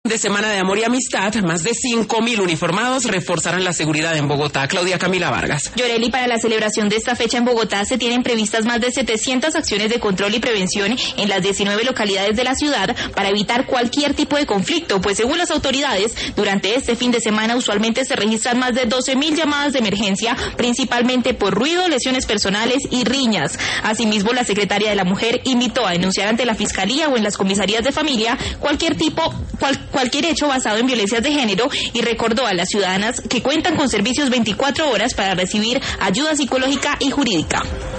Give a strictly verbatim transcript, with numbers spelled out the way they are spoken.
De Semana de Amor y Amistad, más de cinco mil uniformados reforzarán la seguridad en Bogotá. Claudia Camila Vargas. Yoreli, para la celebración de esta fecha en Bogotá se tienen previstas más de setecientas acciones de control y prevención en las diecinueve localidades de la ciudad para evitar cualquier tipo de conflicto, pues según las autoridades, durante este fin de semana usualmente se registran más de doce mil llamadas de emergencia, principalmente por ruido, lesiones personales y riñas. Asimismo, la secretaria de la Mujer invitó a denunciar ante la Fiscalía o en las comisarías de familia cualquier tipo, cual, cualquier hecho basado en violencias de género y recordó a las ciudadanas que cuentan con servicios veinticuatro horas para recibir ayuda psicológica y jurídica.